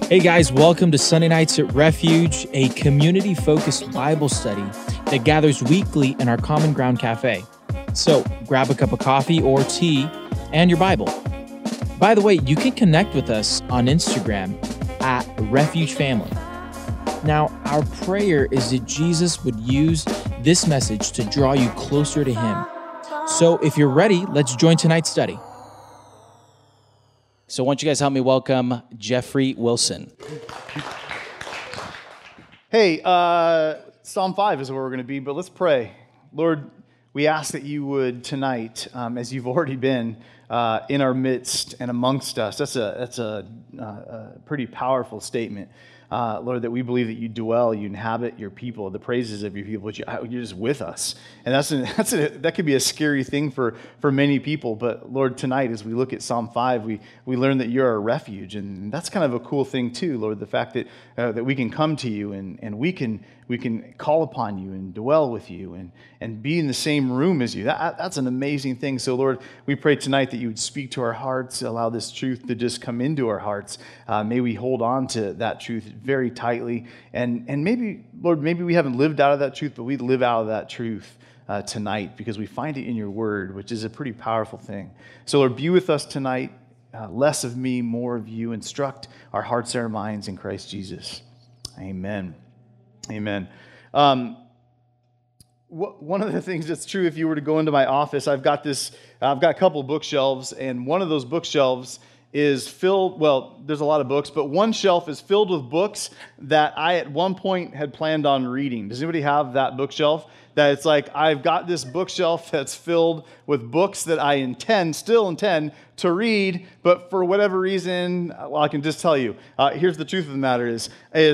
Hey guys, welcome to Sunday Nights at Refuge, a community-focused Bible study that gathers weekly in our Common Ground Cafe. So grab a cup of coffee or tea and your Bible. By the way, you can connect with us on Instagram at Refuge Family. Now, our prayer is that Jesus would use this message to draw you closer to Him. So if you're ready, let's join tonight's study. So why don't you guys help me welcome Jeffrey Wilson. Hey, Psalm 5 is where we're going to be, but let's pray. Lord, we ask that you would tonight, as you've already been in our midst and amongst us. That's a pretty powerful statement. Lord, that we believe that you dwell, you inhabit your people, the praises of your people, you're just with us. And that could be a scary thing for many people. But Lord, tonight, as we look at Psalm 5, we learn that you're our refuge. And that's kind of a cool thing too, Lord, the fact that we can come to you and we can call upon you and dwell with you and be in the same room as you. That's an amazing thing. So Lord, we pray tonight that you would speak to our hearts, allow this truth to just come into our hearts. May we hold on to that truth very tightly. And maybe, Lord, maybe we haven't lived out of that truth, but we live out of that truth tonight because we find it in your word, which is a pretty powerful thing. So Lord, be with us tonight. Less of me, more of you. Instruct our hearts and our minds in Christ Jesus. Amen. Amen. One of the things that's true, if you were to go into my office, I've got a couple of bookshelves, and one of those bookshelves is filled, well, there's a lot of books, but one shelf is filled with books that I at one point had planned on reading. Does anybody have that bookshelf? That it's like, I've got this bookshelf that's filled with books that I still intend to read, but for whatever reason, well, I can just tell you, here's the truth of the matter is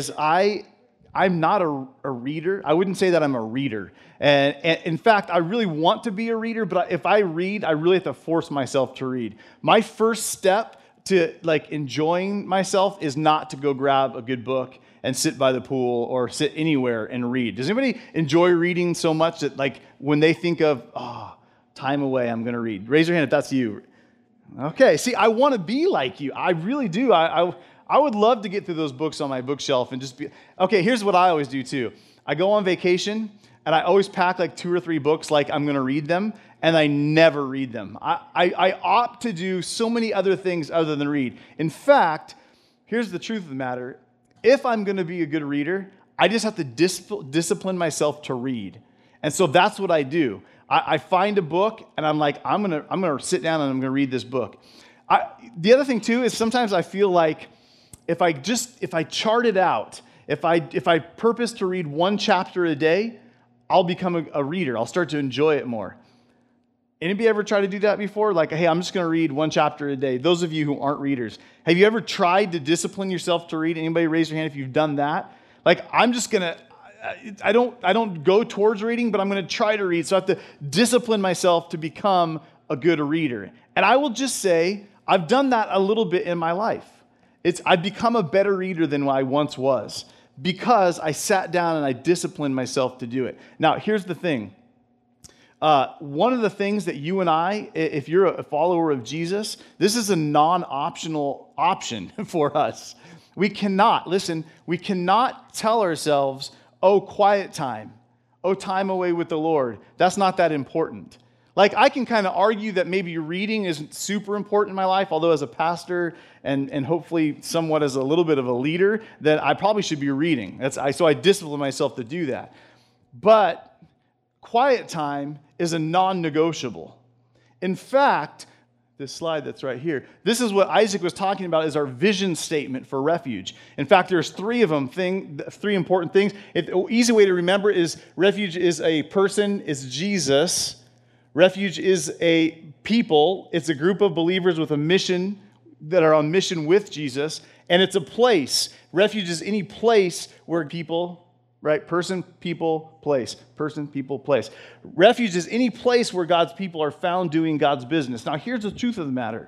I'm not a reader. I wouldn't say that I'm a reader. And in fact, I really want to be a reader, but if I read, I really have to force myself to read. My first step to enjoying myself is not to go grab a good book and sit by the pool or sit anywhere and read. Does anybody enjoy reading so much that when they think of, time away, I'm going to read? Raise your hand if that's you. Okay, see, I want to be like you. I really do. I would love to get through those books on my bookshelf and just be... Okay, here's what I always do too. I go on vacation and I always pack 2 or 3 books like I'm going to read them, and I never read them. I opt to do so many other things other than read. In fact, here's the truth of the matter. If I'm going to be a good reader, I just have to discipline myself to read. And so that's what I do. I find a book and I'm like, I'm going to sit down and I'm going to read this book. The other thing too is sometimes I feel like if I chart it out, if I purpose to read one chapter a day, I'll become a reader. I'll start to enjoy it more. Anybody ever try to do that before? Hey, I'm just going to read one chapter a day. Those of you who aren't readers, have you ever tried to discipline yourself to read? Anybody raise your hand if you've done that? I'm just going to, I don't go towards reading, but I'm going to try to read. So I have to discipline myself to become a good reader. And I will just say, I've done that a little bit in my life. I've become a better reader than I once was because I sat down and I disciplined myself to do it. Now, here's the thing. One of the things that you and I, if you're a follower of Jesus, this is a non-optional option for us. We cannot tell ourselves, quiet time, time away with the Lord. That's not that important. I can kind of argue that maybe reading isn't super important in my life, although as a pastor and hopefully somewhat as a little bit of a leader, that I probably should be reading. So I discipline myself to do that. But quiet time is a non-negotiable. In fact, this slide that's right here, this is what Isaac was talking about as our vision statement for Refuge. In fact, there's 3 of them, 3 important things. An easy way to remember is Refuge is a person, is Jesus. Refuge is a people. It's a group of believers with a mission that are on mission with Jesus. And it's a place. Refuge is any place where people, right? Person, people, place. Person, people, place. Refuge is any place where God's people are found doing God's business. Now, here's the truth of the matter.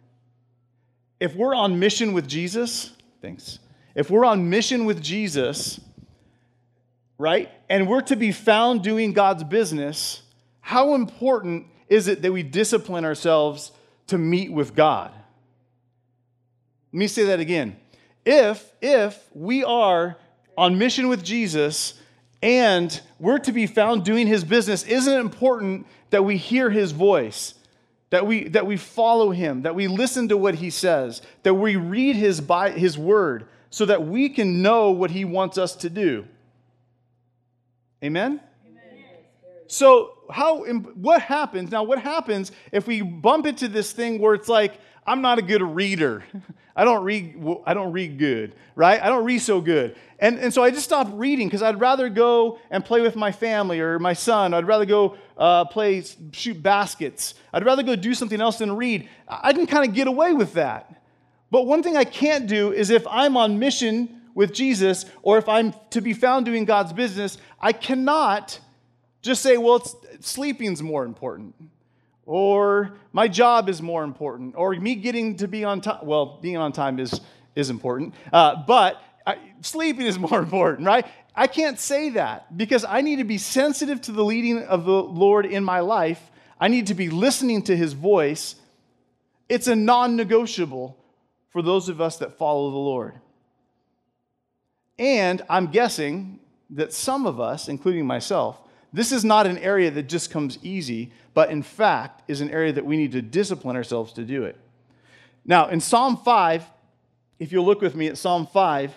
If we're on mission with Jesus, if we're on mission with Jesus, right, and we're to be found doing God's business, how important is it that we discipline ourselves to meet with God? Let me say that again. If we are on mission with Jesus and we're to be found doing his business, isn't it important that we hear his voice, that we follow him, that we listen to what he says, that we read his word so that we can know what he wants us to do? Amen? So what happens? Now, what happens if we bump into this thing where it's like, I'm not a good reader. I don't read good, right? I don't read so good. And so I just stopped reading because I'd rather go and play with my family or my son. I'd rather go shoot baskets. I'd rather go do something else than read. I can kind of get away with that. But one thing I can't do is if I'm on mission with Jesus or if I'm to be found doing God's business, I cannot just say, well, sleeping's more important, or my job is more important, or me getting to be on time. Well, being on time is important, but sleeping is more important, right? I can't say that because I need to be sensitive to the leading of the Lord in my life. I need to be listening to his voice. It's a non-negotiable for those of us that follow the Lord. And I'm guessing that some of us, including myself, this is not an area that just comes easy, but in fact is an area that we need to discipline ourselves to do it. Now, in Psalm 5, if you'll look with me at Psalm 5,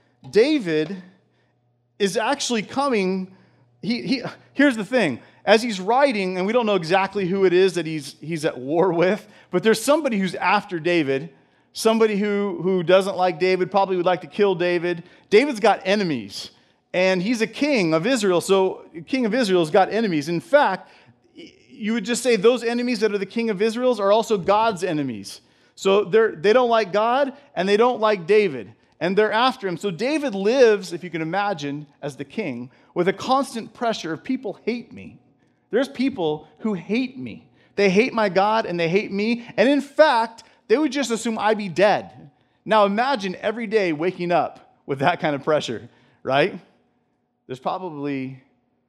David is actually coming. Here's the thing. As he's writing, and we don't know exactly who it is that he's at war with, but there's somebody who's after David, somebody who doesn't like David, probably would like to kill David. David's got enemies. And he's a king of Israel, so king of Israel's got enemies. In fact, you would just say those enemies that are the king of Israel's are also God's enemies. So they don't like God, and they don't like David, and they're after him. So David lives, if you can imagine, as the king, with a constant pressure of people hate me. There's people who hate me. They hate my God, and they hate me, and in fact, they would just assume I'd be dead. Now imagine every day waking up with that kind of pressure, right? There's probably,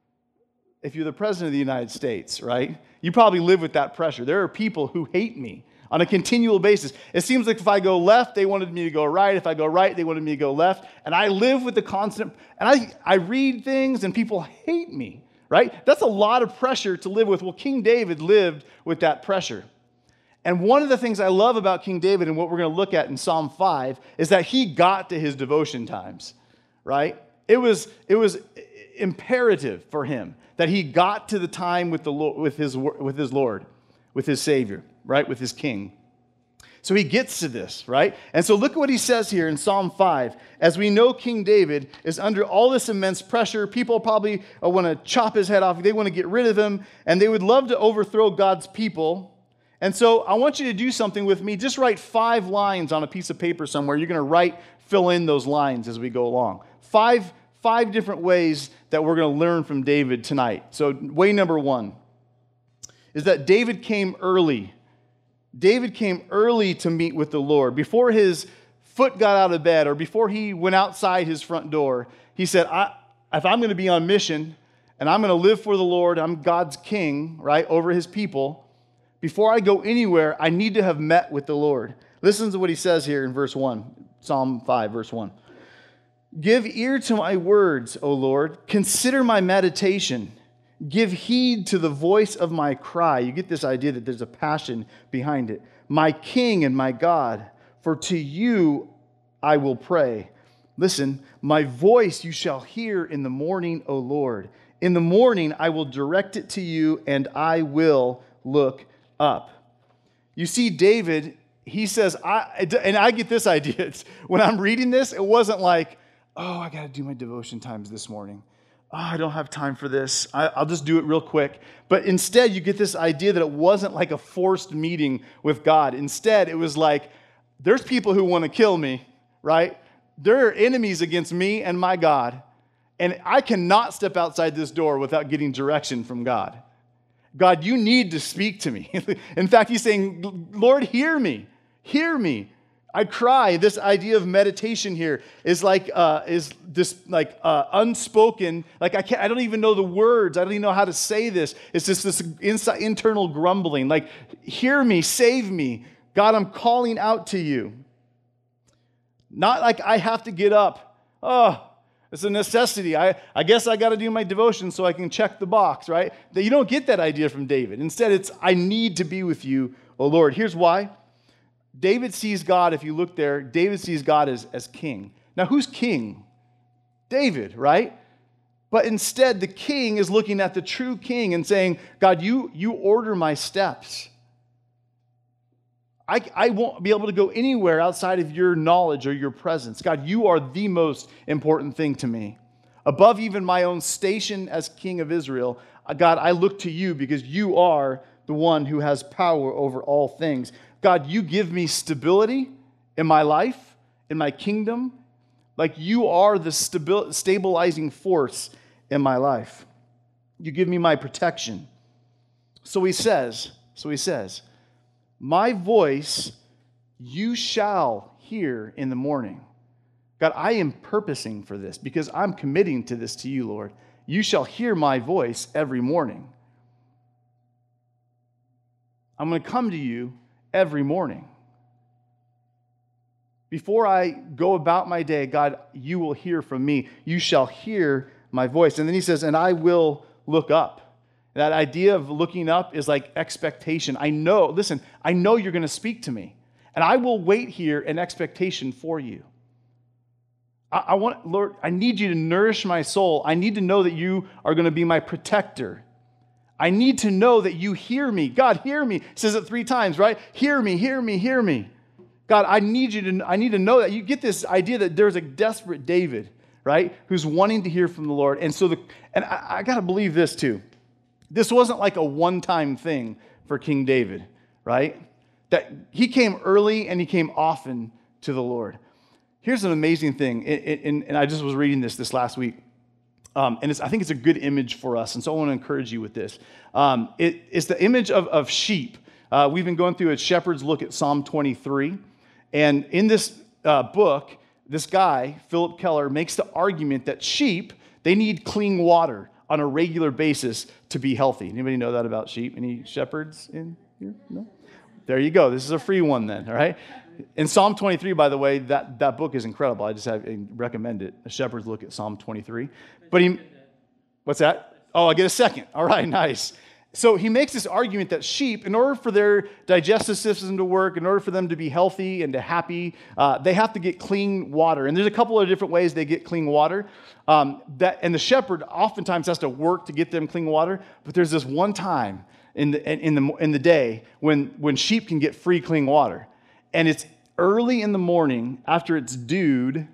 if you're the president of the United States, right, you probably live with that pressure. There are people who hate me on a continual basis. It seems like if I go left, they wanted me to go right. If I go right, they wanted me to go left. And I live with the constant, and I read things and people hate me, right? That's a lot of pressure to live with. Well, King David lived with that pressure. And one of the things I love about King David and what we're going to look at in Psalm 5 is that he got to his devotion times, right? It was imperative for him that he got to the time with his Lord, with his Savior, right, with his King. So he gets to this, right? And so look at what he says here in Psalm 5. As we know, King David is under all this immense pressure. People probably want to chop his head off. They want to get rid of him, and they would love to overthrow God's people. And so I want you to do something with me. Just write 5 lines on a piece of paper somewhere. You're going to fill in those lines as we go along. Five different ways that we're going to learn from David tonight. So way number 1 is that David came early. David came early to meet with the Lord. Before his foot got out of bed or before he went outside his front door, he said, if I'm going to be on mission and I'm going to live for the Lord, I'm God's king, right, over his people, before I go anywhere, I need to have met with the Lord. Listen to what he says here in verse 1, Psalm 5, verse 1. Give ear to my words, O Lord. Consider my meditation. Give heed to the voice of my cry. You get this idea that there's a passion behind it. My King and my God, for to you I will pray. Listen, my voice you shall hear in the morning, O Lord. In the morning I will direct it to you, and I will look up. You see, David, he says, and I get this idea. When I'm reading this, it wasn't like, oh, I got to do my devotion times this morning. Oh, I don't have time for this. I'll just do it real quick. But instead, you get this idea that it wasn't like a forced meeting with God. Instead, it was like, there's people who want to kill me, right? There are enemies against me and my God. And I cannot step outside this door without getting direction from God. God, you need to speak to me. In fact, he's saying, Lord, hear me. Hear me. I cry. This idea of meditation here is unspoken. Like I don't even know the words. I don't even know how to say this. It's just this internal grumbling. Like, hear me, save me, God. I'm calling out to you. Not like I have to get up. Oh, it's a necessity. I guess I got to do my devotion so I can check the box, right? You don't get that idea from David. Instead, it's, I need to be with you, O Lord. Here's why. David sees God, if you look there, David sees God as king. Now, who's king? David, right? But instead, the king is looking at the true king and saying, God, you order my steps. I won't be able to go anywhere outside of your knowledge or your presence. God, you are the most important thing to me. Above even my own station as king of Israel, God, I look to you because you are the one who has power over all things. God, you give me stability in my life, in my kingdom. Like you are the stabilizing force in my life. You give me my protection. So he says, my voice you shall hear in the morning. God, I am purposing for this because I'm committing to this to you, Lord. You shall hear my voice every morning. I'm going to come to you every morning. Before I go about my day, God, you will hear from me. You shall hear my voice. And then he says, and I will look up. That idea of looking up is like expectation. I know you're going to speak to me. And I will wait here in expectation for you. Lord, I need you to nourish my soul. I need to know that you are going to be my protector. I need to know that you hear me. God, hear me. He says it 3 times, right? Hear me, hear me, hear me. God, I need to know that. You get this idea that there's a desperate David, right? Who's wanting to hear from the Lord. And I got to believe this too. This wasn't like a one-time thing for King David, right? That he came early and he came often to the Lord. Here's an amazing thing, and I just was reading this last week, and I think it's a good image for us, and so I want to encourage you with this. It's the image of sheep. We've been going through a shepherd's look at Psalm 23, and in this book, this guy, Philip Keller, makes the argument that sheep, they need clean water on a regular basis to be healthy. Anybody know that about sheep? Any shepherds in here? No? There you go. This is a free one then, all right? In Psalm 23, by the way, that book is incredible. I recommend it. A shepherd's look at Psalm 23. What's that? Oh, I get a second. All right, nice. So he makes this argument that sheep, in order for their digestive system to work, in order for them to be healthy and to happy, they have to get clean water. And there's a couple of different ways they get clean water. And the shepherd oftentimes has to work to get them clean water. But there's this one time in the day when sheep can get free clean water, and it's early in the morning after it's dude,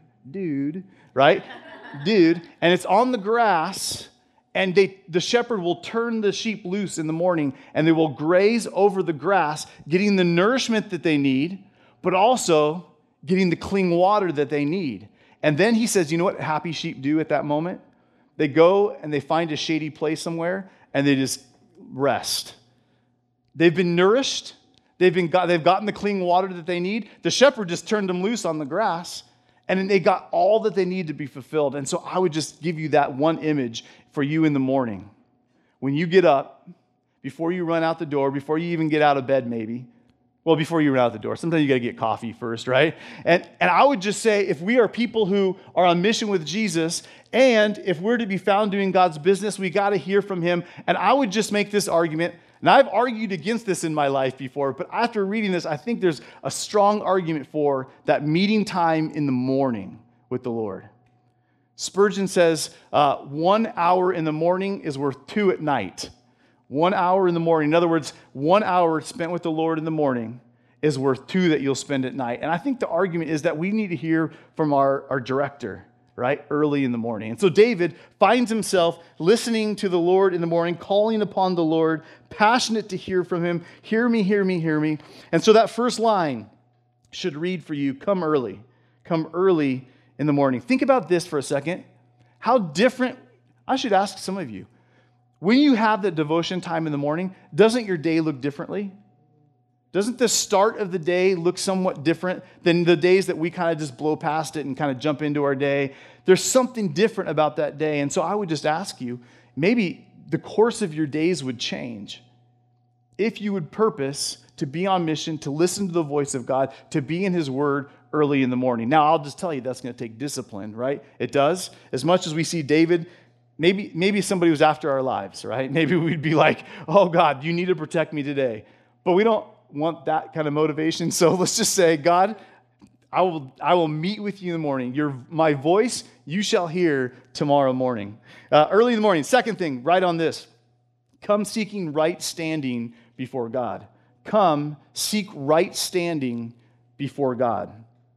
right, and it's on the grass. And the shepherd will turn the sheep loose in the morning, and they will graze over the grass, getting the nourishment that they need, but also getting the clean water that they need. And then he says, you know what happy sheep do at that moment? They go and they find a shady place somewhere, and they just rest. They've been nourished. They've gotten the clean water that they need. The shepherd just turned them loose on the grass, and then they got all that they need to be fulfilled. And so I would just give you that one image for you in the morning. When you get up, before you run out the door, before you even get out of bed maybe, well, before you run out the door, sometimes you got to get coffee first, right? And I would just say, if we are people who are on mission with Jesus, and if we're to be found doing God's business, we got to hear from him. And I would just make this argument, and I've argued against this in my life before, but after reading this, I think there's a strong argument for that meeting time in the morning with the Lord. Spurgeon says 1 hour in the morning is worth 2 at night. 1 hour in the morning. In other words, 1 hour spent with the Lord in the morning is worth 2 that you'll spend at night. And I think the argument is that we need to hear from our director, right, early in the morning. And so David finds himself listening to the Lord in the morning, calling upon the Lord, passionate to hear from him. Hear me, hear me, hear me. And so that first line should read for you, come early in the morning. Think about this for a second. How different, I should ask some of you, when you have the devotion time in the morning, doesn't your day look differently? Doesn't the start of the day look somewhat different than the days that we kind of just blow past it and kind of jump into our day? There's something different about that day. And so I would just ask you, maybe the course of your days would change if you would purpose to be on mission, to listen to the voice of God, to be in his word early in the morning. Now, I'll just tell you that's going to take discipline, right? It does. As much as we see David, maybe somebody was after our lives, right? Maybe we'd be like, oh God, you need to protect me today. But we don't want that kind of motivation. So let's just say, God, I will meet with you in the morning. My voice you shall hear tomorrow morning. Early in the morning. Second thing, right on this. Come seeking right standing before God. Come seek right standing before God.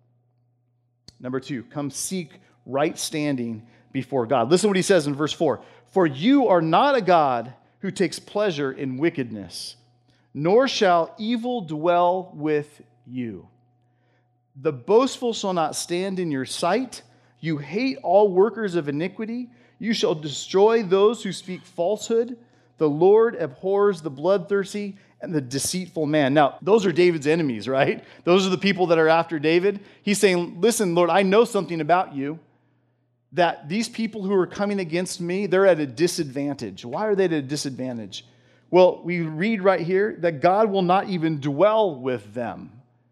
Number 2, come seek right standing before God. Listen to what he says in verse 4. For you are not a God who takes pleasure in wickedness, nor shall evil dwell with you. The boastful shall not stand in your sight. You hate all workers of iniquity. You shall destroy those who speak falsehood. The Lord abhors the bloodthirsty and the deceitful man. Now, those are David's enemies, right? Those are the people that are after David. He's saying, listen, Lord, I know something about you, that these people who are coming against me, they're at a disadvantage. Why are they at a disadvantage? Well, we read right here that God will not even dwell with them.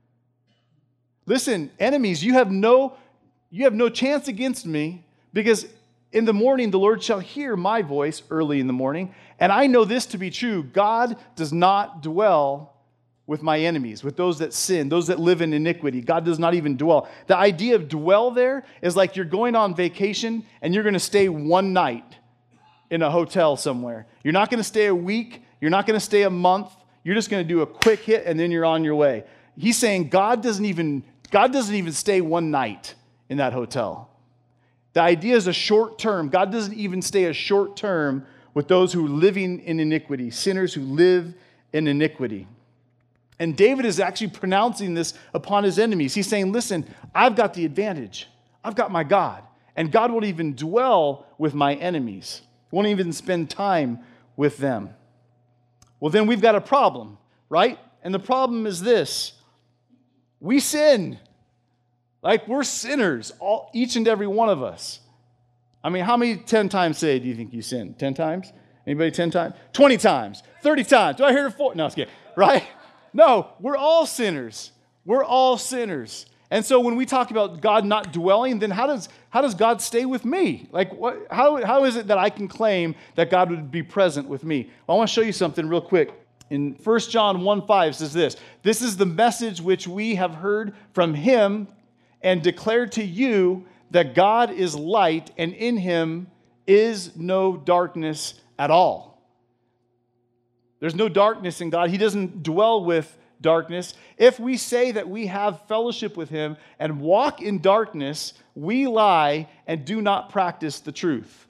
Listen, enemies, you have no chance against me, because in the morning the Lord shall hear my voice early in the morning. And I know this to be true. God does not dwell with my enemies, with those that sin, those that live in iniquity. God does not even dwell. The idea of dwell there is like you're going on vacation and you're going to stay one night in a hotel somewhere. You're not going to stay a week. You're not going to stay a month. You're just going to do a quick hit and then you're on your way. He's saying God doesn't even stay one night in that hotel. The idea is a short term. God doesn't even stay a short term with those who are living in iniquity, sinners who live in iniquity. And David is actually pronouncing this upon his enemies. He's saying, listen, I've got the advantage. I've got my God. And God won't even dwell with my enemies. Won't even spend time with them. Well, then we've got a problem, right? And the problem is this. We sin. Like, we're sinners, each and every one of us. I mean, how many 10 times say do you think you sin? 10 times? Anybody 10 times? 20 times? 30 times? Do I hear it 4? No, it's kidding. Right? No, we're all sinners. We're all sinners. And so when we talk about God not dwelling, then how does God stay with me? Like, how is it that I can claim that God would be present with me? Well, I want to show you something real quick. In 1 John 1:5 says this. This is the message which we have heard from him and declared to you, that God is light and in him is no darkness at all. There's no darkness in God. He doesn't dwell with darkness. If we say that we have fellowship with him and walk in darkness, we lie and do not practice the truth.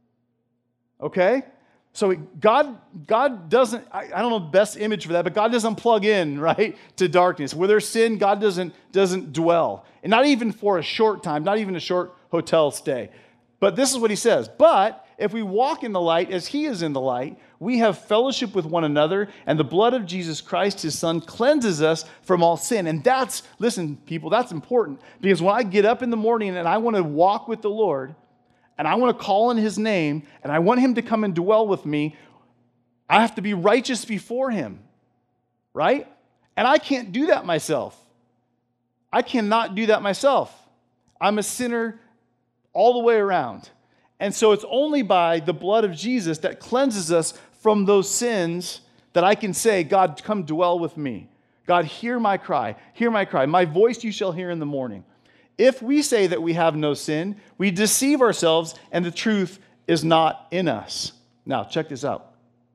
Okay? So God doesn't, I don't know the best image for that, but God doesn't plug in, right, to darkness. Where there's sin, God doesn't dwell. And not even for a short time, not even a short hotel stay. But this is what he says. But if we walk in the light as he is in the light, we have fellowship with one another, and the blood of Jesus Christ, his son, cleanses us from all sin. And listen, people, that's important. Because when I get up in the morning and I want to walk with the Lord, and I want to call on his name, and I want him to come and dwell with me, I have to be righteous before him, right? And I can't do that myself. I cannot do that myself. I'm a sinner all the way around. And so it's only by the blood of Jesus that cleanses us from those sins that I can say, God, come dwell with me. God, hear my cry. Hear my cry. My voice you shall hear in the morning. If we say that we have no sin, we deceive ourselves and the truth is not in us. Now, check this out.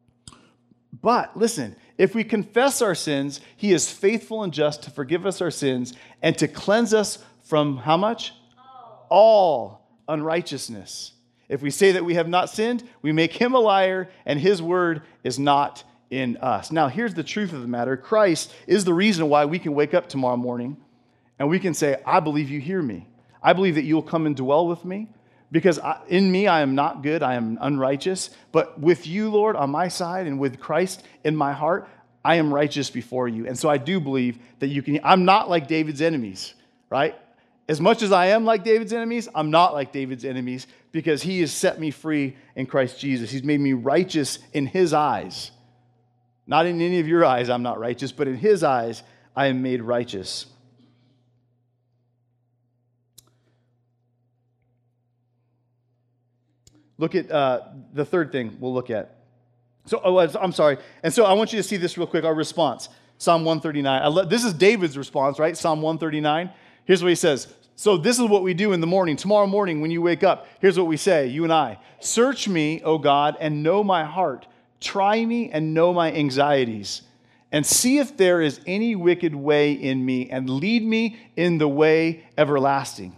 But listen, if we confess our sins, he is faithful and just to forgive us our sins and to cleanse us from how much? All unrighteousness. If we say that we have not sinned, we make him a liar and his word is not in us. Now, here's the truth of the matter. Christ is the reason why we can wake up tomorrow morning and we can say, I believe you hear me. I believe that you'll come and dwell with me because in me I am not good, I am unrighteous. But with you, Lord, on my side and with Christ in my heart, I am righteous before you. And so I do believe that you can. I'm not like David's enemies, right? As much as I am like David's enemies, I'm not like David's enemies because he has set me free in Christ Jesus. He's made me righteous in his eyes. Not in any of your eyes I'm not righteous, but in his eyes I am made righteous. Look at the third thing we'll look at. I'm sorry. And so I want you to see this real quick, our response. Psalm 139. This is David's response, right? Psalm 139. Here's what he says. So this is what we do in the morning. Tomorrow morning when you wake up, here's what we say, you and I. Search me, O God, and know my heart. Try me and know my anxieties. And see if there is any wicked way in me, and lead me in the way everlasting.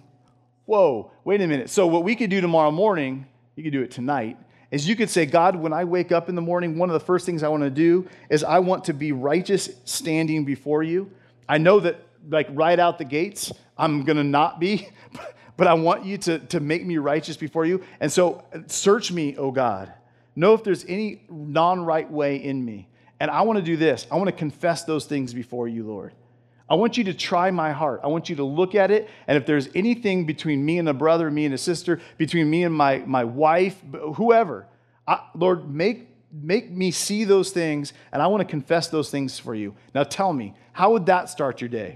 Whoa, wait a minute. So what we could do tomorrow morning, you could do it tonight, is you could say, God, when I wake up in the morning, one of the first things I want to do is I want to be righteous standing before you. I know that like right out the gates, I'm going to not be, but I want you to make me righteous before you. And so search me, O God. Know if there's any non-right way in me. And I want to do this. I want to confess those things before you, Lord. I want you to try my heart. I want you to look at it. And if there's anything between me and a brother, me and a sister, between me and my wife, whoever, Lord, make me see those things. And I want to confess those things for you. Now tell me, how would that start your day?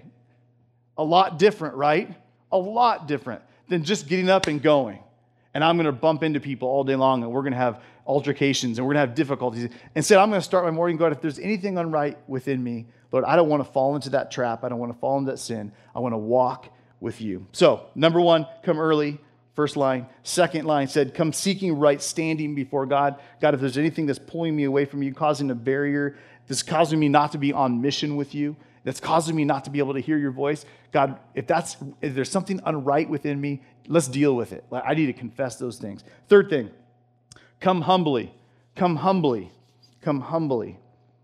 A lot different, right? A lot different than just getting up and going. And I'm going to bump into people all day long, and we're going to have altercations, and we're going to have difficulties. Instead, I'm going to start my morning, God, if there's anything unright within me, Lord, I don't want to fall into that trap. I don't want to fall into that sin. I want to walk with you. So, number one, come early. First line. Second line said, come seeking right standing before God. God, if there's anything that's pulling me away from you, causing a barrier, that's causing me not to be on mission with you, that's causing me not to be able to hear your voice, God, if there's something unright within me, let's deal with it. I need to confess those things. Third thing, come humbly. Come humbly. Come humbly.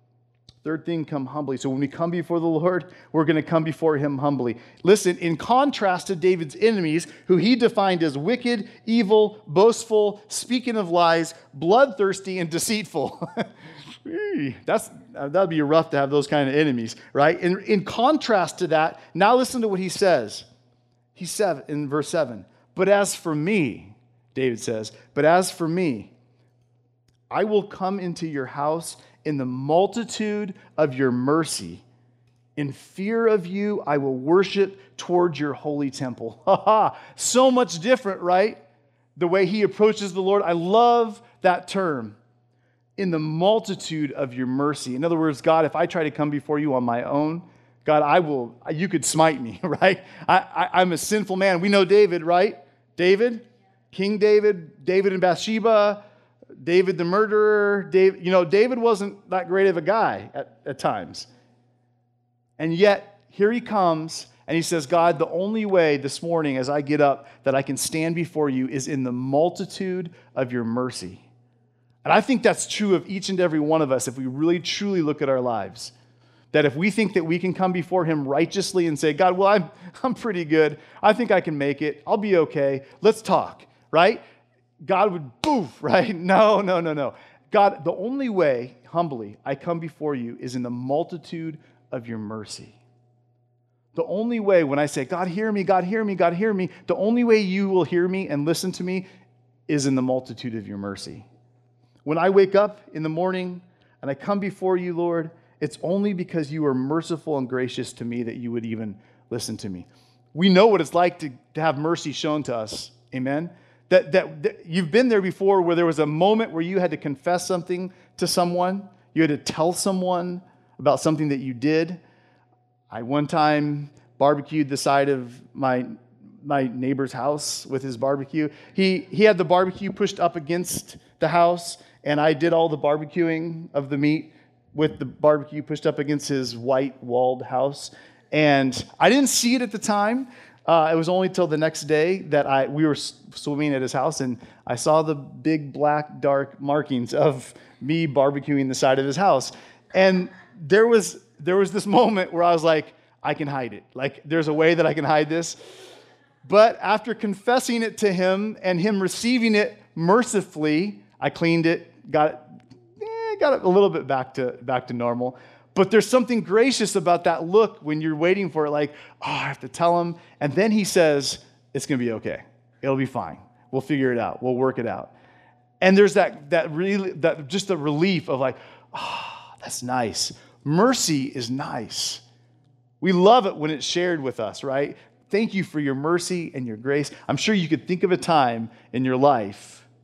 Third thing, come humbly. So when we come before the Lord, we're going to come before him humbly. Listen, in contrast to David's enemies, who he defined as wicked, evil, boastful, speaking of lies, bloodthirsty, and deceitful. That'd be rough to have those kind of enemies, right? In contrast to that, now listen to what he says. He said in verse 7, but as for me, David says, but as for me, I will come into your house in the multitude of your mercy. In fear of you, I will worship towards your holy temple. So much different, right? The way he approaches the Lord. I love that term. In the multitude of your mercy. In other words, God, if I try to come before you on my own, God, you could smite me, right? I'm a sinful man. We know David, right? David, King David, David and Bathsheba, David the murderer. David wasn't that great of a guy at times. And yet, here he comes, and he says, God, the only way this morning as I get up that I can stand before you is in the multitude of your mercy. And I think that's true of each and every one of us if we really truly look at our lives. That if we think that we can come before him righteously and say, God, well, I'm pretty good. I think I can make it. I'll be okay. Let's talk, right? God would boof, right? No. God, the only way, humbly, I come before you is in the multitude of your mercy. The only way when I say, God, hear me, God, hear me, God, hear me, the only way you will hear me and listen to me is in the multitude of your mercy. When I wake up in the morning and I come before you, Lord, it's only because you are merciful and gracious to me that you would even listen to me. We know what it's like to have mercy shown to us. Amen? That you've been there before where there was a moment where you had to confess something to someone. You had to tell someone about something that you did. I one time barbecued the side of my neighbor's house with his barbecue. He had the barbecue pushed up against the house, and I did all the barbecuing of the meat with the barbecue pushed up against his white walled house. And I didn't see it at the time. It was only till the next day that we were swimming at his house, and I saw the big black dark markings of me barbecuing the side of his house. And there was this moment where I was like, I can hide it. Like, there's a way that I can hide this. But after confessing it to him and him receiving it mercifully, I cleaned it, got it a little bit back to normal. But there's something gracious about that look when you're waiting for it, like, oh, I have to tell him. And then he says, it's going to be okay. It'll be fine. We'll figure it out. We'll work it out. And there's that just the relief of like, oh, that's nice. Mercy is nice. We love it when it's shared with us, right? Thank you for your mercy and your grace. I'm sure you could think of a time in your life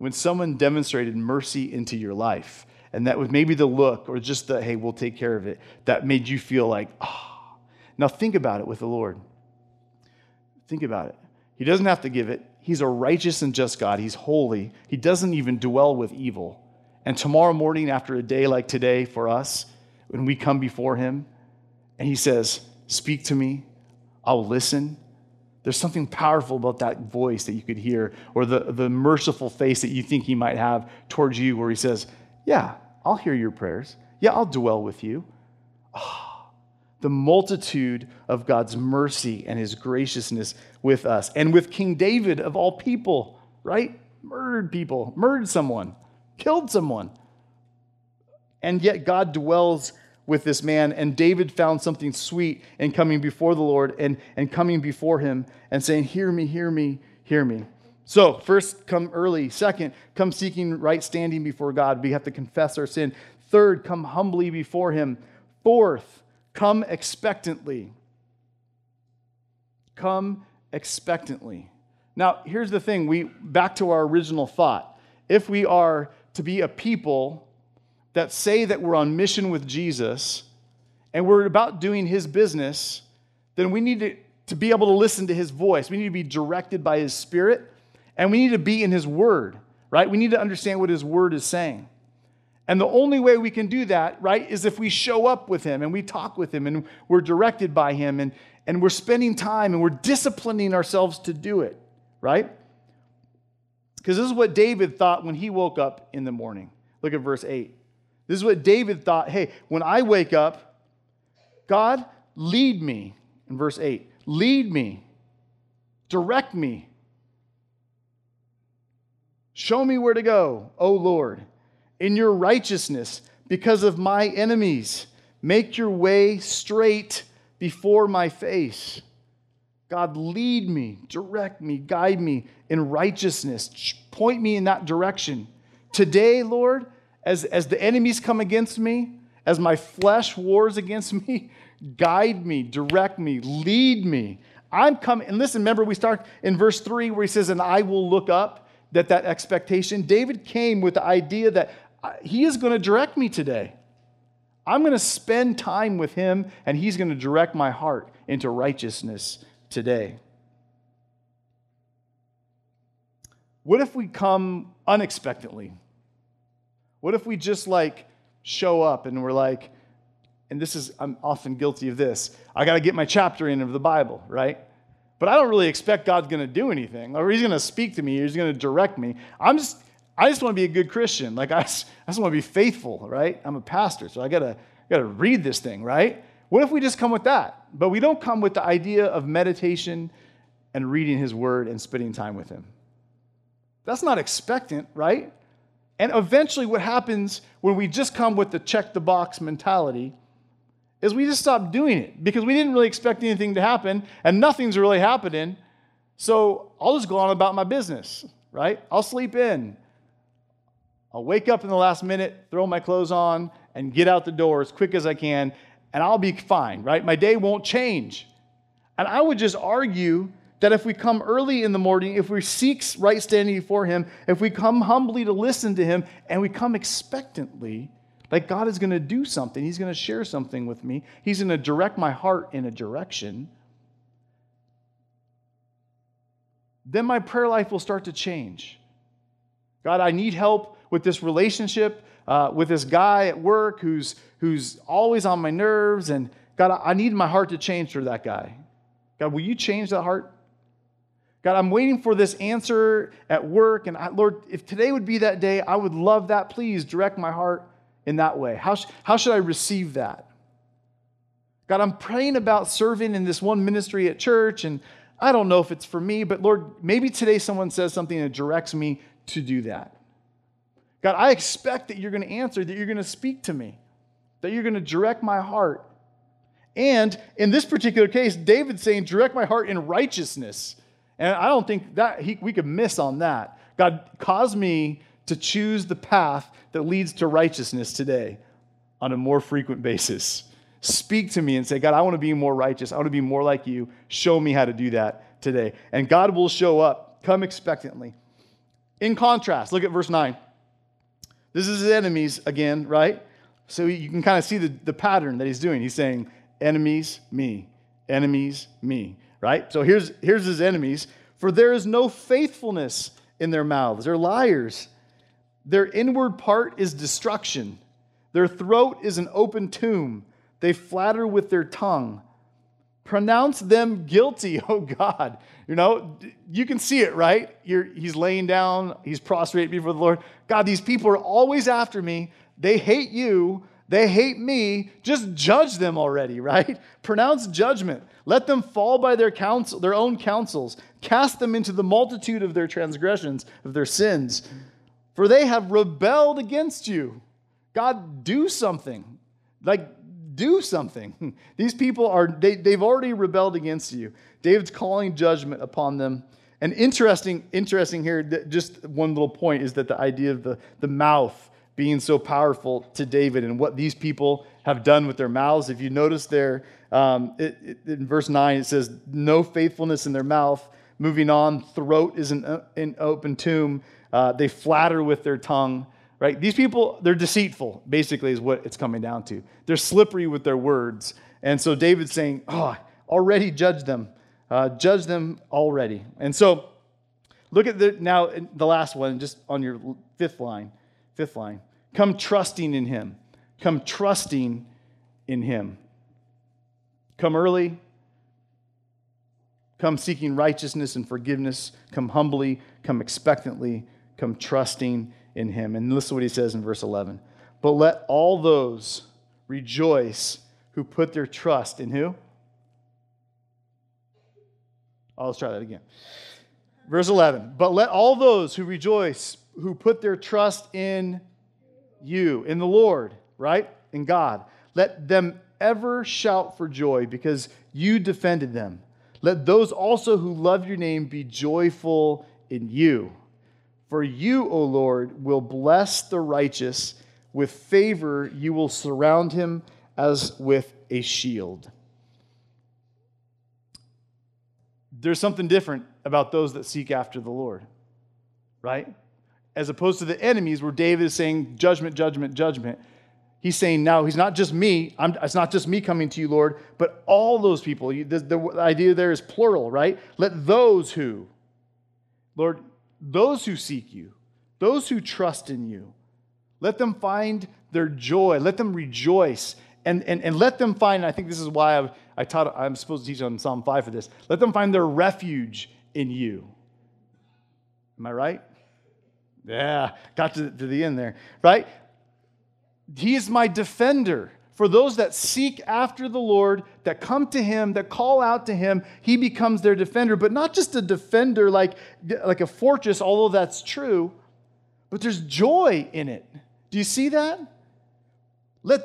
when someone demonstrated mercy into your life, and that was maybe the look or just the, hey, we'll take care of it, that made you feel like, ah. Now think about it with the Lord. Think about it. He doesn't have to give it. He's a righteous and just God. He's holy. He doesn't even dwell with evil. And tomorrow morning, after a day like today for us, when we come before him, and he says, speak to me, I'll listen. There's something powerful about that voice that you could hear, or the merciful face that you think he might have towards you, where he says, yeah, I'll hear your prayers. Yeah, I'll dwell with you. Oh, the multitude of God's mercy and his graciousness with us. And with King David, of all people, right? Murdered someone, killed someone. And yet God dwells with this man, and David found something sweet in coming before the Lord and coming before him and saying, hear me, hear me, hear me. So first, come early. Second, come seeking right standing before God. We have to confess our sin. Third, come humbly before him. Fourth, come expectantly. Come expectantly. Now, here's the thing. Back to our original thought. If we are to be a people that say that we're on mission with Jesus and we're about doing his business, then we need to be able to listen to his voice. We need to be directed by his Spirit, and we need to be in his word, right? We need to understand what his word is saying. And the only way we can do that, right, is if we show up with him and we talk with him and we're directed by him and we're spending time and we're disciplining ourselves to do it, right? Because this is what David thought when he woke up in the morning. Look at verse 8. This is what David thought. Hey, when I wake up, God, lead me. In verse 8, lead me, direct me, show me where to go, O Lord, in your righteousness because of my enemies. Make your way straight before my face. God, lead me, direct me, guide me in righteousness. Point me in that direction. Today, Lord, as the enemies come against me, as my flesh wars against me, guide me, direct me, lead me. I'm coming. And listen, remember we start in verse 3 where he says, and I will look up, that expectation. David came with the idea that he is going to direct me today. I'm going to spend time with him, and he's going to direct my heart into righteousness today. What if we come unexpectedly? What if we just show up and we're like, and I'm often guilty of this, I got to get my chapter in of the Bible, right? But I don't really expect God's going to do anything, or he's going to speak to me, or he's going to direct me. I just want to be a good Christian. I just want to be faithful, right? I'm a pastor, so I got to read this thing, right? What if we just come with that? But we don't come with the idea of meditation and reading his word and spending time with him. That's not expectant, right? And eventually what happens when we just come with the check the box mentality is we just stop doing it because we didn't really expect anything to happen and nothing's really happening. So I'll just go on about my business, right? I'll sleep in. I'll wake up in the last minute, throw my clothes on, and get out the door as quick as I can, and I'll be fine, right? My day won't change. And I would just argue that if we come early in the morning, if we seek right standing before him, if we come humbly to listen to him, and we come expectantly, like God is going to do something, he's going to share something with me, he's going to direct my heart in a direction, then my prayer life will start to change. God, I need help with this relationship, with this guy at work who's always on my nerves, and God, I need my heart to change for that guy. God, will you change that heart? God, I'm waiting for this answer at work, and Lord, if today would be that day, I would love that. Please direct my heart in that way. How should I receive that? God, I'm praying about serving in this one ministry at church, and I don't know if it's for me, but Lord, maybe today someone says something that directs me to do that. God, I expect that you're going to answer, that you're going to speak to me, that you're going to direct my heart. And in this particular case, David's saying, direct my heart in righteousness. And I don't think that we could miss on that. God, cause me to choose the path that leads to righteousness today on a more frequent basis. Speak to me and say, God, I want to be more righteous. I want to be more like you. Show me how to do that today. And God will show up. Come expectantly. In contrast, look at verse 9. This is his enemies again, right? So you can kind of see the pattern that he's doing. He's saying, enemies, me, right? So here's his enemies. For there is no faithfulness in their mouths. They're liars. Their inward part is destruction. Their throat is an open tomb. They flatter with their tongue. Pronounce them guilty, oh God. You know, you can see it, right? He's laying down. He's prostrate before the Lord. God, these people are always after me. They hate you. They hate me. Just judge them already, right? Pronounce judgment. Let them fall by their own counsels. Cast them into the multitude of their transgressions, of their sins. For they have rebelled against you. God, do something. Do something. These people they've already rebelled against you. David's calling judgment upon them. And interesting here, just one little point is that the idea of the mouth being so powerful to David and what these people have done with their mouths. If you notice there, in verse 9, it says, no faithfulness in their mouth. Moving on, throat is an open tomb. They flatter with their tongue. Right? These people, they're deceitful, basically, is what it's coming down to. They're slippery with their words. And so David's saying, already judge them. Judge them already. And so look at the last one, just on your fifth line. Come trusting in him. Come trusting in him. Come early. Come seeking righteousness and forgiveness. Come humbly. Come expectantly. Come trusting in him. And listen to what he says in verse 11. But let all those rejoice who put their trust in who? Let's try that again. Verse 11. But let all those who rejoice who put their trust in you, in the Lord, right? In God. Let them ever shout for joy because you defended them. Let those also who love your name be joyful in you. For you, O Lord, will bless the righteous. With favor you will surround him as with a shield. There's something different about those that seek after the Lord, right? As opposed to the enemies where David is saying judgment, judgment, judgment. He's saying now, it's not just me coming to you, Lord, but all those people. The idea there is plural, right? Let those who, Lord, those who seek you, those who trust in you, let them find their joy. Let them rejoice. And let them find, and I think this is why I'm supposed to teach on Psalm 5 for this. Let them find their refuge in you. Am I right? Yeah, got to the end there, right? He is my defender. For those that seek after the Lord, that come to him, that call out to him, he becomes their defender. But not just a defender like a fortress, although that's true, but there's joy in it. Do you see that? Let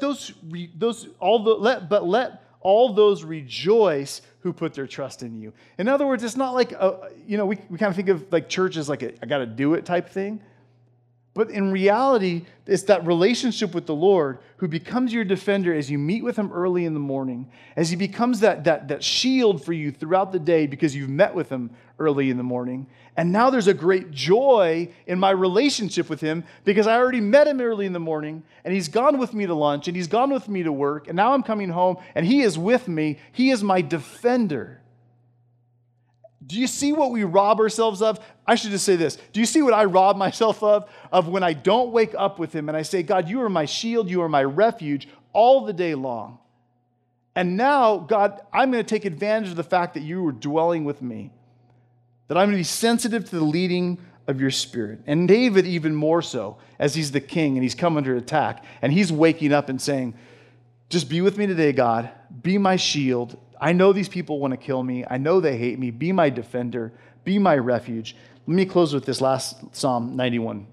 all those rejoice who put their trust in you. In other words, it's not like we kind of think of like church as like I got to do it type thing. But in reality, it's that relationship with the Lord who becomes your defender as you meet with him early in the morning, as he becomes that shield for you throughout the day because you've met with him early in the morning. And now there's a great joy in my relationship with him because I already met him early in the morning and he's gone with me to lunch and he's gone with me to work and now I'm coming home and he is with me. He is my defender. Do you see what we rob ourselves of? I should just say this. Do you see what I rob myself of? Of when I don't wake up with him and I say, God, you are my shield, you are my refuge all the day long. And now, God, I'm going to take advantage of the fact that you are dwelling with me. That I'm going to be sensitive to the leading of your spirit. And David even more so, as he's the king and he's come under attack. And he's waking up and saying, just be with me today, God. Be my shield. I know these people want to kill me. I know they hate me. Be my defender. Be my refuge. Let me close with this last Psalm 91.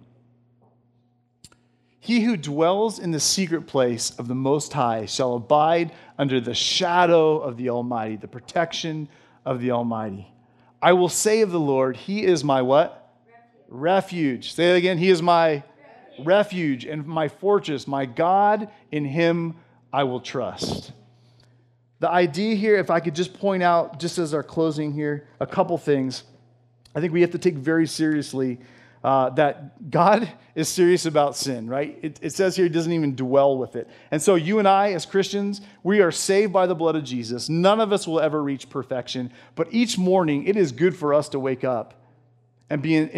He who dwells in the secret place of the Most High shall abide under the shadow of the Almighty, the protection of the Almighty. I will say of the Lord, he is my what? Refuge. Say it again. He is my refuge and my fortress, my God. In him I will trust. The idea here, if I could just point out, just as our closing here, a couple things I think we have to take very seriously that God is serious about sin, right? It says here he doesn't even dwell with it. And so you and I, as Christians, we are saved by the blood of Jesus. None of us will ever reach perfection, but each morning it is good for us to wake up and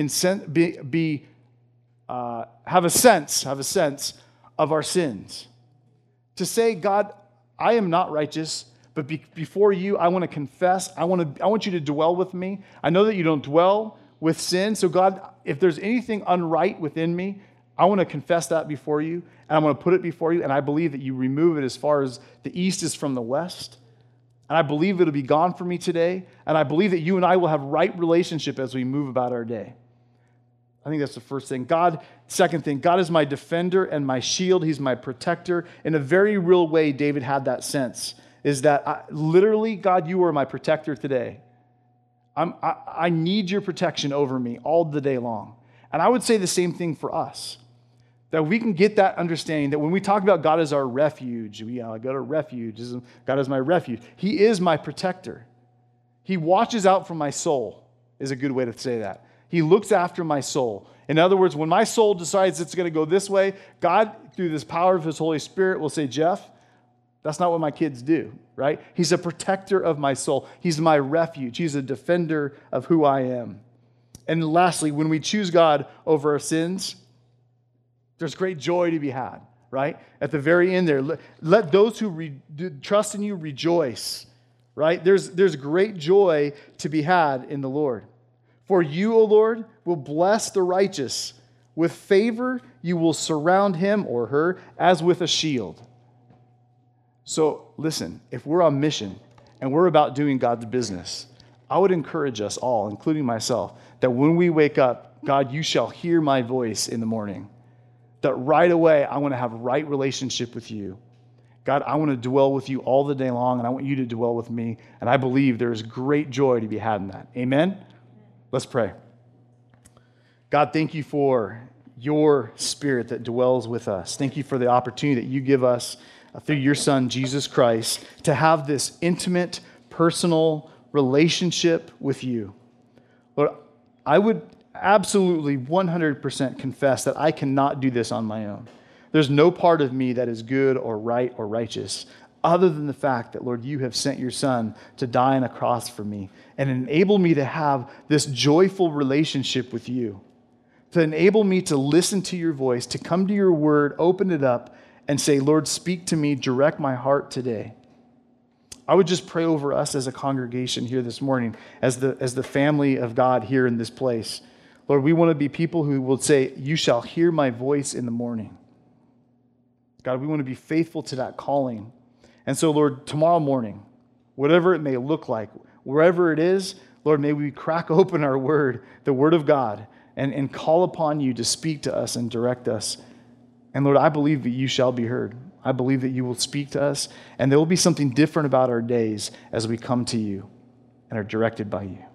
have a sense of our sins. To say, God, I am not righteous, but before you, I want to confess. I want you to dwell with me. I know that you don't dwell with sin. So God, if there's anything unright within me, I want to confess that before you, and I'm going to put it before you, and I believe that you remove it as far as the east is from the west. And I believe it'll be gone from me today, and I believe that you and I will have right relationship as we move about our day. I think that's the first thing. Second thing, God is my defender and my shield. He's my protector. In a very real way, David had that sense, is that literally, God, you are my protector today. I need your protection over me all the day long. And I would say the same thing for us, that we can get that understanding that when we talk about God as our refuge, I go to refuge, God is my refuge. He is my protector. He watches out for my soul, is a good way to say that. He looks after my soul. In other words, when my soul decides it's going to go this way, God, through this power of his Holy Spirit, will say, Jeff, that's not what my kids do, right? He's a protector of my soul. He's my refuge. He's a defender of who I am. And lastly, when we choose God over our sins, there's great joy to be had, right? At the very end there, let those who trust in you rejoice, right? There's great joy to be had in the Lord. For you, O Lord, will bless the righteous. With favor, you will surround him or her as with a shield. So listen, if we're on mission and we're about doing God's business, I would encourage us all, including myself, that when we wake up, God, you shall hear my voice in the morning. That right away, I want to have right relationship with you. God, I want to dwell with you all the day long, and I want you to dwell with me. And I believe there is great joy to be had in that. Amen? Let's pray. God, thank you for your Spirit that dwells with us. Thank you for the opportunity that you give us through your Son, Jesus Christ, to have this intimate, personal relationship with you. Lord, I would absolutely 100% confess that I cannot do this on my own. There's no part of me that is good or right or righteous other than the fact that, Lord, you have sent your Son to die on a cross for me and enable me to have this joyful relationship with you, to enable me to listen to your voice, to come to your word, open it up, and say, Lord, speak to me, direct my heart today. I would just pray over us as a congregation here this morning, as the family of God here in this place. Lord, we want to be people who will say, you shall hear my voice in the morning. God, we want to be faithful to that calling. And so, Lord, tomorrow morning, whatever it may look like, wherever it is, Lord, may we crack open our word, the word of God, and call upon you to speak to us and direct us. And Lord, I believe that you shall be heard. I believe that you will speak to us, and there will be something different about our days as we come to you and are directed by you.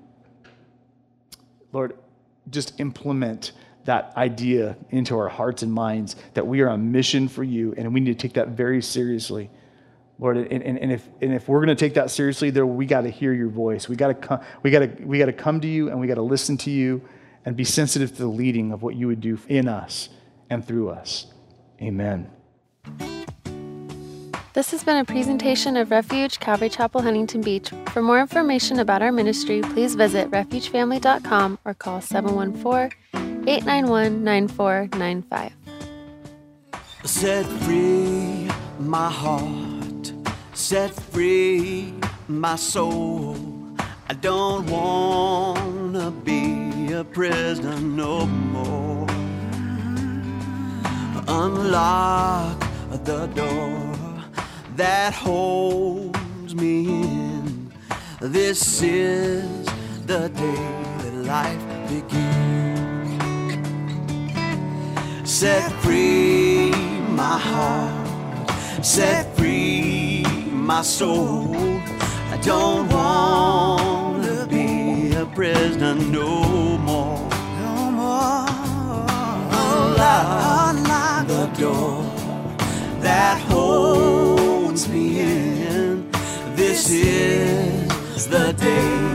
Lord, just implement that idea into our hearts and minds that we are on mission for you, and we need to take that very seriously. Lord, and if we're going to take that seriously, we got to hear your voice. We got to come to you, and we got to listen to you and be sensitive to the leading of what you would do in us and through us. Amen. This has been a presentation of Refuge Calvary Chapel, Huntington Beach. For more information about our ministry, please visit refugefamily.com or call 714-891-9495. Set free my heart, set free my soul. I don't want to be a prisoner no more. Unlock the door that holds me in. This is the day that life begins. Set free my heart, set free my soul. I don't want to be a prisoner no more. No more. Unlock the door that holds me in. This is the day